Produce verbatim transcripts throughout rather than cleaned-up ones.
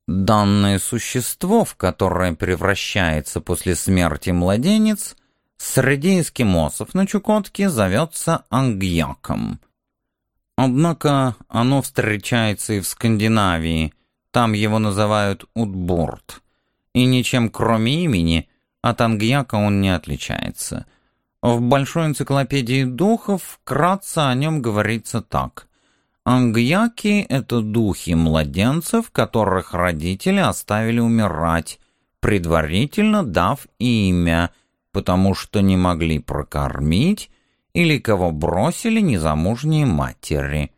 Данное существо, в которое превращается после смерти младенец, среди эскимосов на Чукотке зовется ангьяком. Однако оно встречается и в Скандинавии, там его называют утбурт, и ничем кроме имени от ангьяка он не отличается. В Большой энциклопедии духов вкратце о нем говорится так. Ангьяки — это духи младенцев, которых родители оставили умирать, предварительно дав имя, потому что не могли прокормить, или кого бросили незамужние матери.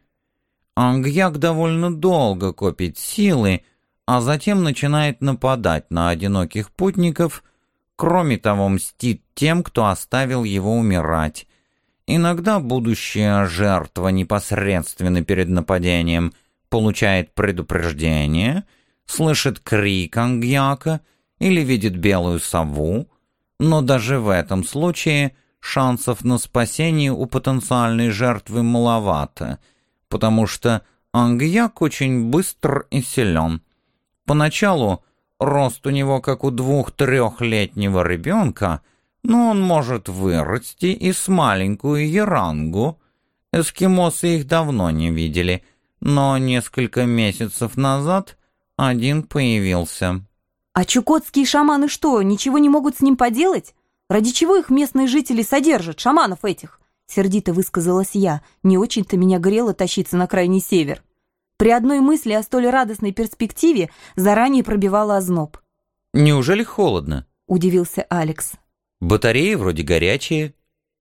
Ангьяк довольно долго копит силы, а затем начинает нападать на одиноких путников, кроме того, мстит тем, кто оставил его умирать. Иногда будущая жертва непосредственно перед нападением получает предупреждение, слышит крик ангьяка или видит белую сову, но даже в этом случае шансов на спасение у потенциальной жертвы маловато, потому что ангьяк очень быстр и силен. Поначалу рост у него как у двух-трехлетнего ребенка, но он может вырасти и с маленькую ярангу. Эскимосы их давно не видели, но несколько месяцев назад один появился. А чукотские шаманы что, ничего не могут с ним поделать? Ради чего их местные жители содержат, шаманов этих? Сердито высказалась я, не очень-то меня грело тащиться на крайний север. При одной мысли о столь радостной перспективе заранее пробивала озноб. «Неужели холодно?» — удивился Алекс. «Батареи вроде горячие».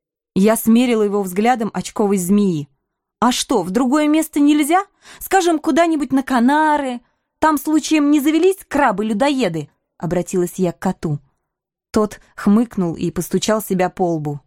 Я смерила его взглядом очковой змеи. «А что, в другое место нельзя? Скажем, куда-нибудь на Канары? Там случаем не завелись крабы-людоеды?» — обратилась я к коту. Тот хмыкнул и постучал себя по лбу.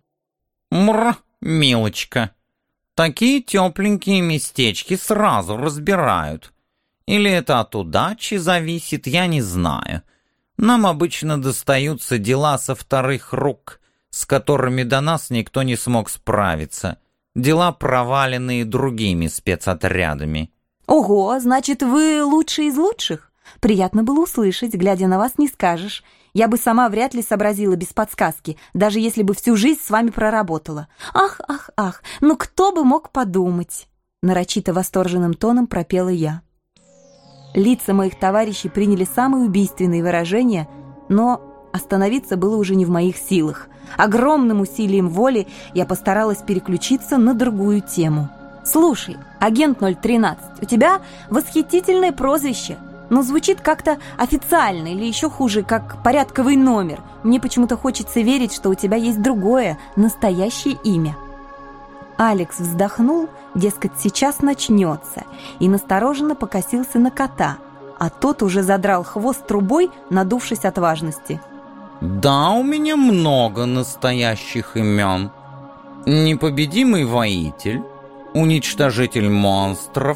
«Мр, милочка, такие тепленькие местечки сразу разбирают. Или это от удачи зависит, я не знаю. Нам обычно достаются дела со вторых рук, с которыми до нас никто не смог справиться. Дела, проваленные другими спецотрядами». «Ого, значит, вы лучший из лучших? Приятно было услышать, глядя на вас не скажешь. Я бы сама вряд ли сообразила без подсказки, даже если бы всю жизнь с вами проработала. Ах, ах, ах, ну кто бы мог подумать?» Нарочито восторженным тоном пропела я. Лица моих товарищей приняли самые убийственные выражения, но остановиться было уже не в моих силах. Огромным усилием воли я постаралась переключиться на другую тему. «Слушай, агент ноль тринадцать, у тебя восхитительное прозвище, но звучит как-то официально или еще хуже, как порядковый номер. Мне почему-то хочется верить, что у тебя есть другое, настоящее имя». Алекс вздохнул, дескать, сейчас начнется, и настороженно покосился на кота, а тот уже задрал хвост трубой, надувшись от важности. «Да, у меня много настоящих имен. Непобедимый воитель, уничтожитель монстров,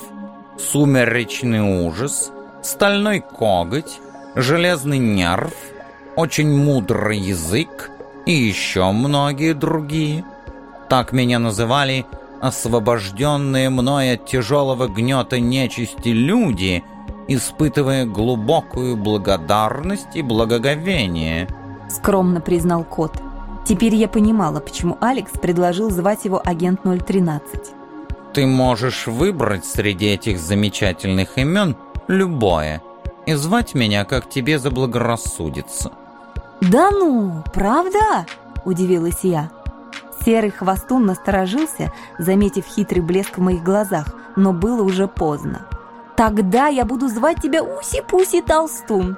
сумеречный ужас, стальной коготь, железный нерв, очень мудрый язык и еще многие другие. Так меня называли освобожденные мной от тяжелого гнета нечисти люди, испытывая глубокую благодарность и благоговение», — скромно признал кот. Теперь я понимала, почему Алекс предложил звать его агент ноль тринадцать. «Ты можешь выбрать среди этих замечательных имен любое и звать меня, как тебе заблагорассудится». «Да ну, правда?» — удивилась я. Серый хвостун насторожился, заметив хитрый блеск в моих глазах, но было уже поздно. «Тогда я буду звать тебя Уси-Пуси Толстун».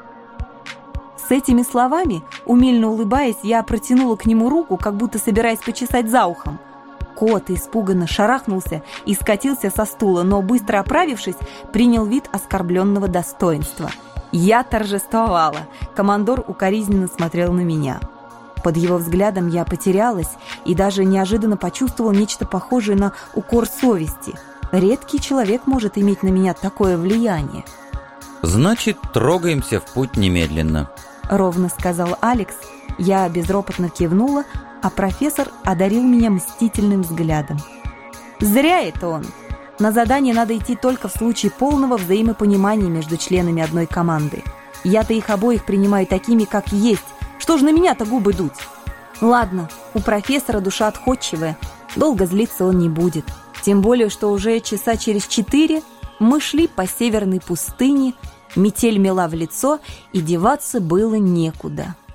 С этими словами, умильно улыбаясь, я протянула к нему руку, как будто собираясь почесать за ухом. Кот испуганно шарахнулся и скатился со стула, но, быстро оправившись, принял вид оскорбленного достоинства. Я торжествовала. Командор укоризненно смотрел на меня. Под его взглядом я потерялась и даже неожиданно почувствовала нечто похожее на укор совести. Редкий человек может иметь на меня такое влияние. «Значит, трогаемся в путь немедленно», — ровно сказал Алекс. Я безропотно кивнула, а профессор одарил меня мстительным взглядом. «Зря это он. На задание надо идти только в случае полного взаимопонимания между членами одной команды. Я-то их обоих принимаю такими, как есть. Что ж на меня-то губы дуть? Ладно, у профессора душа отходчивая. Долго злиться он не будет. Тем более, что уже часа через четыре мы шли по северной пустыне, метель мела в лицо, и деваться было некуда.